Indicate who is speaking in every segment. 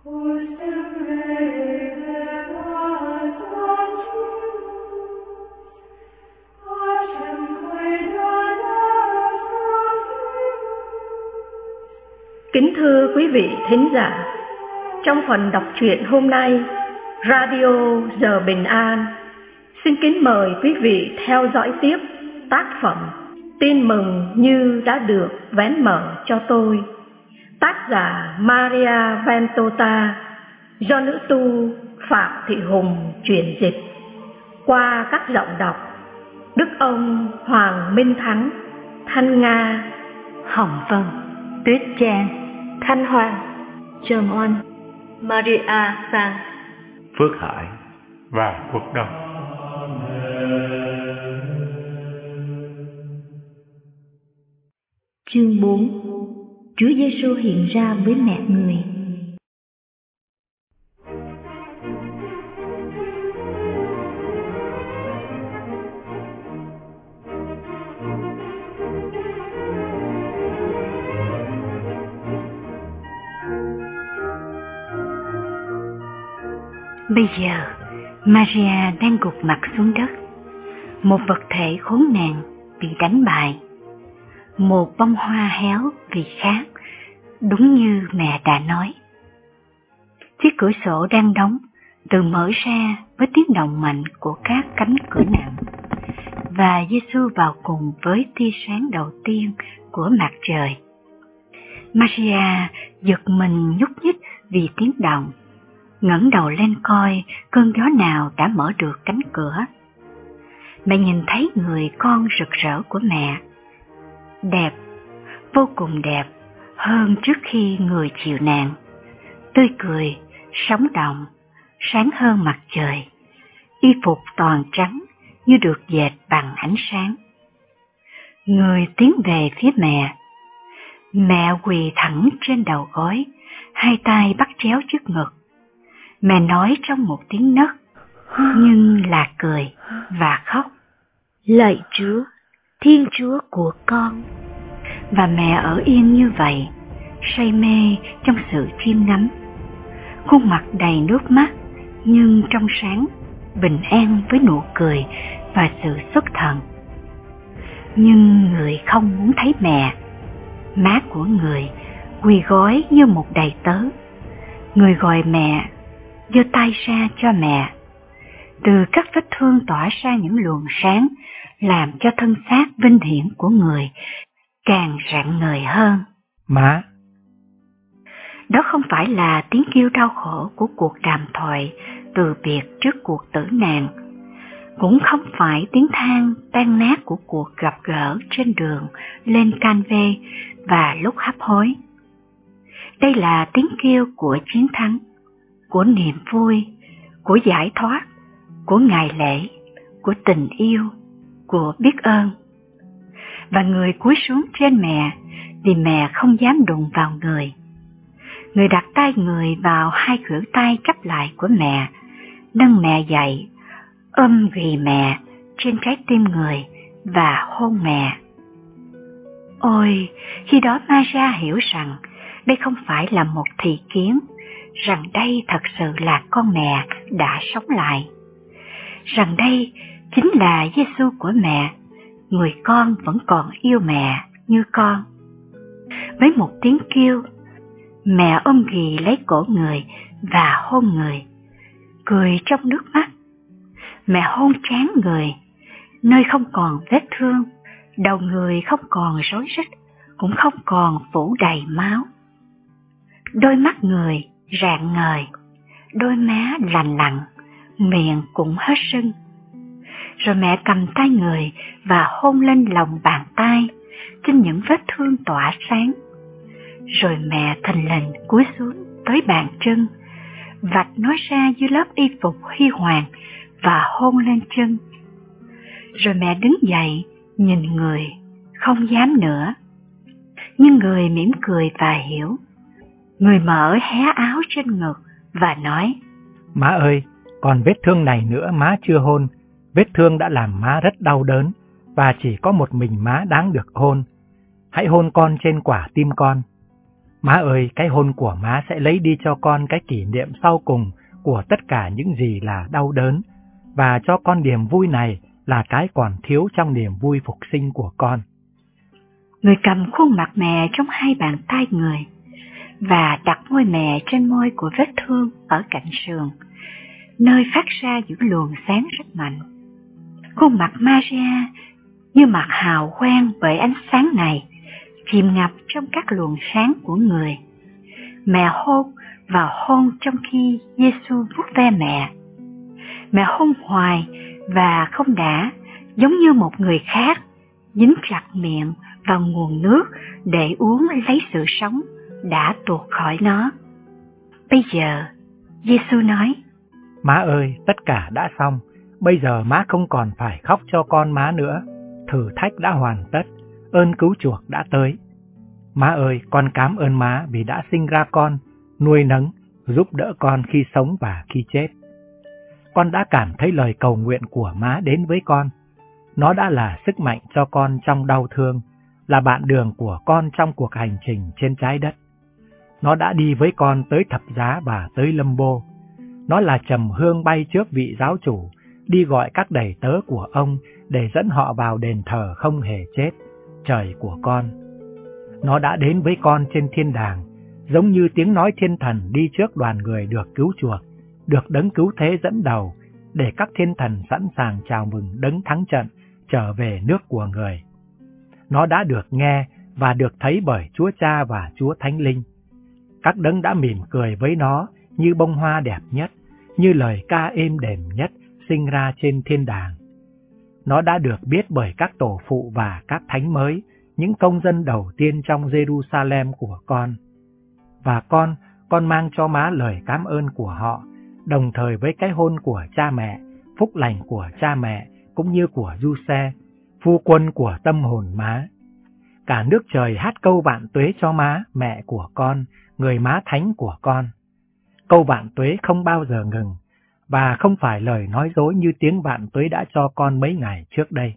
Speaker 1: Kính thưa quý vị thính giả, trong phần đọc truyện hôm nay, Radio Giờ Bình An xin kính mời quý vị theo dõi tiếp tác phẩm Tin mừng như đã được vén mở cho tôi, tác giả Maria Ventota, do nữ tu Phạm Thị Hùng chuyển dịch, qua các giọng đọc Đức Ông Hoàng Minh Thắng, Thanh Nga, Hồng Vân, Tuyết Trang, Thanh Hoàng, Trần Oanh, Maria Sang,
Speaker 2: Phước Hải và Quốc Đông.
Speaker 3: Chương 4. Chúa Giêsu hiện ra với mẹ người. Bây giờ, Maria đang gục mặt xuống đất. Một vật thể khốn nạn bị đánh bại. Một bông hoa héo vì khát, đúng như mẹ đã nói. Chiếc cửa sổ đang đóng, tự mở ra với tiếng động mạnh của các cánh cửa nặng. Và Giêsu vào cùng với tia sáng đầu tiên của mặt trời. Maria giật mình nhúc nhích vì tiếng động, ngẩng đầu lên coi cơn gió nào đã mở được cánh cửa. Mẹ nhìn thấy người con rực rỡ của mẹ, đẹp, vô cùng đẹp hơn trước khi người chịu nạn, tươi cười, sống động, sáng hơn mặt trời, y phục toàn trắng như được dệt bằng ánh sáng. Người tiến về phía mẹ. Mẹ quỳ thẳng trên đầu gối, hai tay bắt chéo trước ngực. Mẹ nói trong một tiếng nấc, nhưng là cười và khóc. Lạy Chúa, Thiên Chúa của con. Và mẹ ở yên như vậy, say mê trong sự chiêm ngắm. Khuôn mặt đầy nước mắt, nhưng trong sáng, bình an với nụ cười và sự xuất thần. Nhưng người không muốn thấy mẹ. Má của người quỳ gối như một đầy tớ. Người gọi mẹ, giơ tay ra cho mẹ. Từ các vết thương tỏa ra những luồng sáng, làm cho thân xác vinh hiển của người càng rạng ngời hơn.
Speaker 4: Má!
Speaker 3: Đó không phải là tiếng kêu đau khổ của cuộc đàm thoại từ biệt trước cuộc tử nạn, cũng không phải tiếng than tan nát của cuộc gặp gỡ trên đường lên Canve và lúc hấp hối. Đây là tiếng kêu của chiến thắng, của niềm vui, của giải thoát, của ngày lễ, của tình yêu, của biết ơn. Và người cúi xuống trên mẹ vì mẹ không dám đụng vào người. Người đặt tay người vào hai khuỷu tay chắp lại của mẹ, nâng mẹ dậy, ôm ghì mẹ trên trái tim người và hôn mẹ. Ôi, khi đó Maria hiểu rằng đây không phải là một thị kiến, rằng đây thật sự là con mẹ đã sống lại. Rằng đây chính là Giêsu của mẹ, người con vẫn còn yêu mẹ như con. Với một tiếng kêu, mẹ ôm ghì lấy cổ người và hôn người, cười trong nước mắt. Mẹ hôn trán người, nơi không còn vết thương, đầu người không còn rối rít, cũng không còn phủ đầy máu. Đôi mắt người rạng ngời, đôi má lành lặn, miệng cũng hết sưng. Rồi mẹ cầm tay người và hôn lên lòng bàn tay, trên những vết thương tỏa sáng. Rồi mẹ thình lình cúi xuống tới bàn chân, vạch nó ra dưới lớp y phục huy hoàng và hôn lên chân. Rồi mẹ đứng dậy, nhìn người, không dám nữa. Nhưng người mỉm cười và hiểu. Người mở hé áo trên ngực và nói:
Speaker 4: Má ơi, còn vết thương này nữa má chưa hôn. Vết thương đã làm má rất đau đớn, và chỉ có một mình má đáng được hôn. Hãy hôn con trên quả tim con. Má ơi, cái hôn của má sẽ lấy đi cho con cái kỷ niệm sau cùng của tất cả những gì là đau đớn, và cho con niềm vui này là cái còn thiếu trong niềm vui phục sinh của con.
Speaker 3: Người cầm khuôn mặt mẹ trong hai bàn tay người và đặt môi mẹ trên môi của vết thương ở cạnh sườn, nơi phát ra những luồng sáng rất mạnh. Khuôn mặt Maria như mặt hào quang bởi ánh sáng này, chìm ngập trong các luồng sáng của người. Mẹ hôn và hôn trong khi Giêsu vuốt ve mẹ. Mẹ hôn hoài và không đã, giống như một người khác, dính chặt miệng vào nguồn nước để uống lấy sự sống đã tuột khỏi nó. Bây giờ, Giêsu nói:
Speaker 4: Má ơi, tất cả đã xong, bây giờ má không còn phải khóc cho con má nữa. Thử thách đã hoàn tất, ơn cứu chuộc đã tới. Má ơi, con cảm ơn má vì đã sinh ra con, nuôi nấng, giúp đỡ con khi sống và khi chết. Con đã cảm thấy lời cầu nguyện của má đến với con. Nó đã là sức mạnh cho con trong đau thương, là bạn đường của con trong cuộc hành trình trên trái đất. Nó đã đi với con tới thập giá và tới lâm bô. Nó là trầm hương bay trước vị giáo chủ, đi gọi các đầy tớ của ông để dẫn họ vào đền thờ không hề chết, trời của con. Nó đã đến với con trên thiên đàng, giống như tiếng nói thiên thần đi trước đoàn người được cứu chuộc, được đấng cứu thế dẫn đầu, để các thiên thần sẵn sàng chào mừng đấng thắng trận trở về nước của người. Nó đã được nghe và được thấy bởi Chúa Cha và Chúa Thánh Linh. Các đấng đã mỉm cười với nó như bông hoa đẹp nhất, như lời ca êm đềm nhất sinh ra trên thiên đàng. Nó đã được biết bởi các tổ phụ và các thánh mới, những công dân đầu tiên trong Jerusalem của con. Và con mang cho má lời cảm ơn của họ, đồng thời với cái hôn của cha mẹ, phúc lành của cha mẹ, cũng như của Giuse, phu quân của tâm hồn má. Cả nước trời hát câu vạn tuế cho má, mẹ của con, người má thánh của con. Câu vạn tuế không bao giờ ngừng, và không phải lời nói dối như tiếng vạn tuế đã cho con mấy ngày trước đây.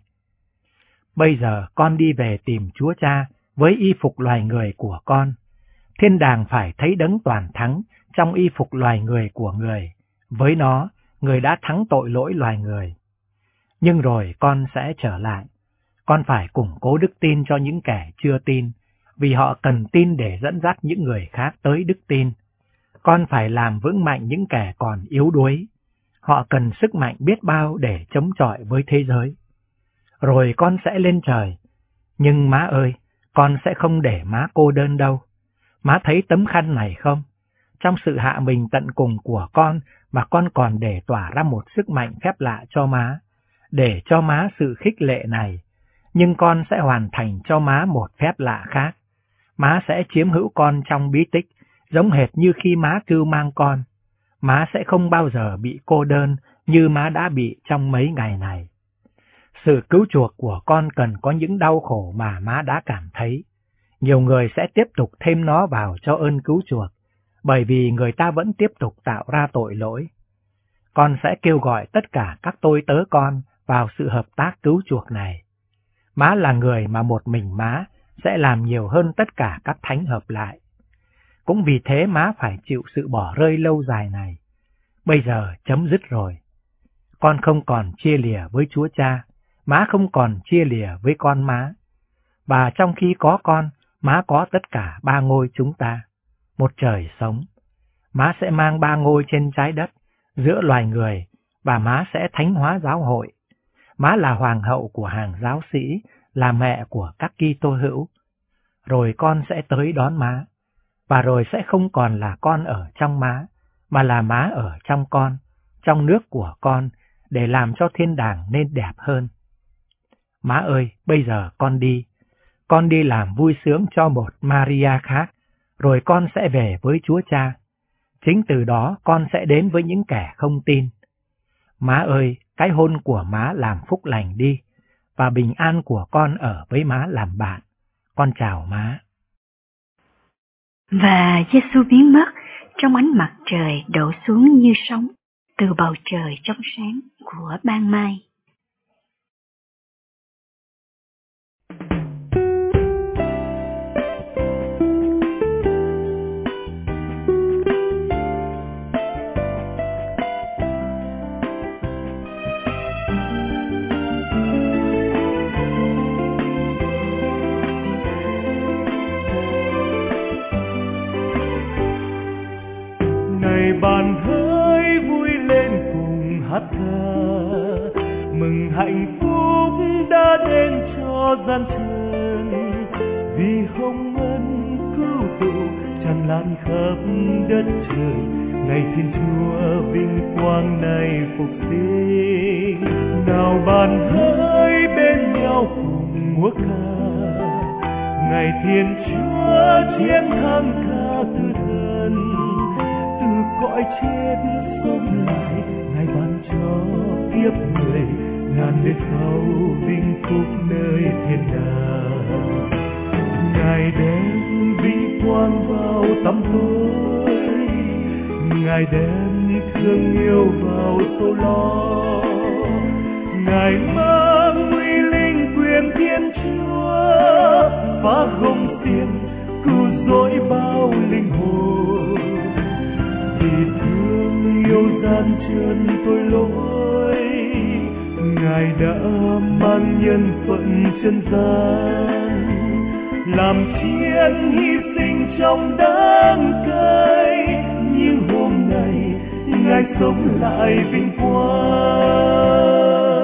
Speaker 4: Bây giờ con đi về tìm Chúa Cha với y phục loài người của con. Thiên đàng phải thấy đấng toàn thắng trong y phục loài người của người. Với nó, người đã thắng tội lỗi loài người. Nhưng rồi con sẽ trở lại. Con phải củng cố đức tin cho những kẻ chưa tin, vì họ cần tin để dẫn dắt những người khác tới đức tin. Con phải làm vững mạnh những kẻ còn yếu đuối. Họ cần sức mạnh biết bao để chống chọi với thế giới. Rồi con sẽ lên trời. Nhưng má ơi, con sẽ không để má cô đơn đâu. Má thấy tấm khăn này không? Trong sự hạ mình tận cùng của con mà con còn để tỏa ra một sức mạnh phép lạ cho má, để cho má sự khích lệ này. Nhưng con sẽ hoàn thành cho má một phép lạ khác. Má sẽ chiếm hữu con trong bí tích, giống hệt như khi má cưu mang con. Má sẽ không bao giờ bị cô đơn như má đã bị trong mấy ngày này. Sự cứu chuộc của con cần có những đau khổ mà má đã cảm thấy. Nhiều người sẽ tiếp tục thêm nó vào cho ơn cứu chuộc, bởi vì người ta vẫn tiếp tục tạo ra tội lỗi. Con sẽ kêu gọi tất cả các tôi tớ con vào sự hợp tác cứu chuộc này. Má là người mà một mình má sẽ làm nhiều hơn tất cả các thánh hợp lại. Cũng vì thế má phải chịu sự bỏ rơi lâu dài này. Bây giờ chấm dứt rồi. Con không còn chia lìa với Chúa Cha, má không còn chia lìa với con má. Và trong khi có con, má có tất cả ba ngôi chúng ta. Một trời sống. Má sẽ mang ba ngôi trên trái đất, giữa loài người, và má sẽ thánh hóa giáo hội. Má là hoàng hậu của hàng giáo sĩ, là mẹ của các Kitô hữu. Rồi con sẽ tới đón má, và rồi sẽ không còn là con ở trong má, mà là má ở trong con, trong nước của con, để làm cho thiên đàng nên đẹp hơn. Má ơi, bây giờ con đi làm vui sướng cho một Maria khác, rồi con sẽ về với Chúa Cha. Chính từ đó con sẽ đến với những kẻ không tin. Má ơi, cái hôn của má làm phúc lành đi, và bình an của con ở với má làm bạn. Con chào má.
Speaker 3: Và Giêsu biến mất trong ánh mặt trời đổ xuống như sóng từ bầu trời trong sáng của ban mai.
Speaker 5: Ngày bạn hỡi vui lên cùng hát ca, mừng hạnh phúc đã đến cho gian trần, vì hồng ân cứu độ tràn lan khắp đất trời. Ngày Thiên Chúa vinh quang này phục sinh, nào bạn hỡi bên nhau cùng múa ca. Ngày Thiên Chúa chiến thắng ca từ thần, từ cõi chết sống lại, Ngài ban cho kiếp người ngàn đời sau vinh phúc nơi thiên đàng. Ngài đem vinh quang vào tăm tối, Ngài đem thương yêu vào sâu lo. Ngài mang uy linh quyền Thiên Chúa, phá không xiên cứu rỗi bao linh hồn. Vì thương yêu gian chân tội lỗi, Ngài đã mang nhân phận chân gian, làm chiến hy sinh trong đắng cay. Nhưng hôm nay Ngài sống lại vinh quang.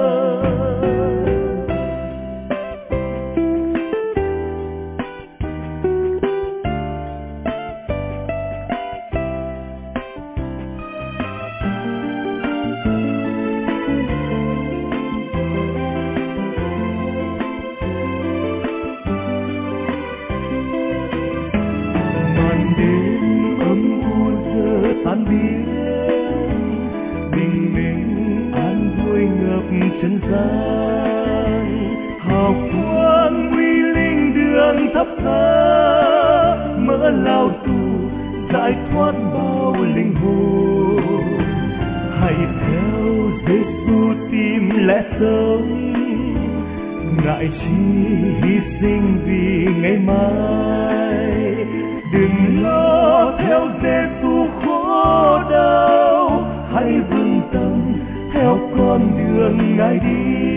Speaker 5: Tan biến bình minh an vui ngập trần gian, hào quang uy linh đường thắp sáng, mở lao tù giải thoát bao linh hồn. Hãy theo Giêsu tìm lẽ sống, ngại chi hy sinh vì ngày mai. Đừng lo theo Giêsu khổ đau, hãy vững tâm theo con đường Ngài đi.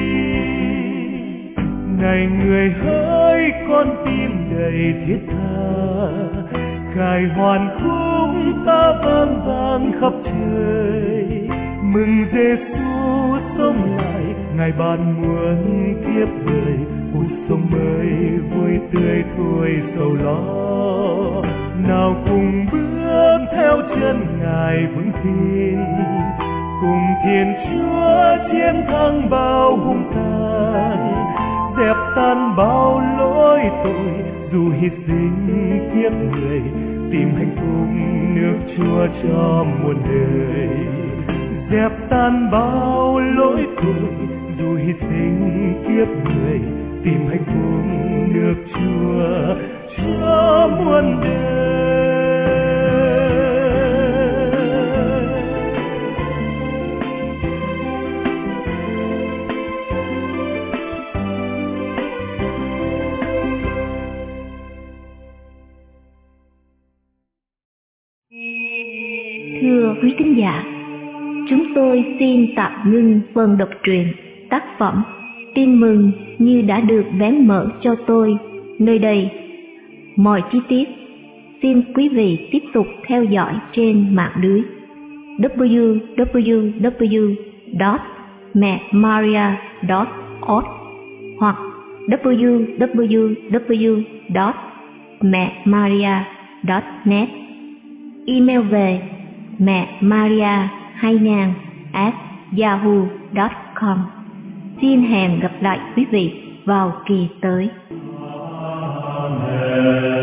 Speaker 5: Này người hỡi con tim đầy thiết tha, Ngài hoàn khúc ta vang vang khắp trời. Mừng Giêsu sống lại, Ngài ban muôn kiếp người, cuộc sống mới vui tươi thôi sầu lo. Nào cùng bước theo chân Ngài vững tin, cùng Thiên Chúa chiến thắng bao hung tàn, dẹp tan bao lỗi tội. Dù hy sinh kiếp người, tìm hạnh phúc nước Chúa cho muôn đời. Dẹp tan bao lỗi tội, dù hy sinh kiếp người, tìm hạnh phúc nước Chúa cho muôn đời.
Speaker 1: Thưa quý thính giả, chúng tôi xin tạm ngưng phần đọc truyện tác phẩm Tin mừng như đã được vén mở cho tôi nơi đây. Mọi chi tiết xin quý vị tiếp tục theo dõi trên mạng lưới www.memaria.org hoặc www.memaria.net. Email về memaria2000@yahoo.com. Xin hẹn gặp lại quý vị vào kỳ tới.
Speaker 5: Amen.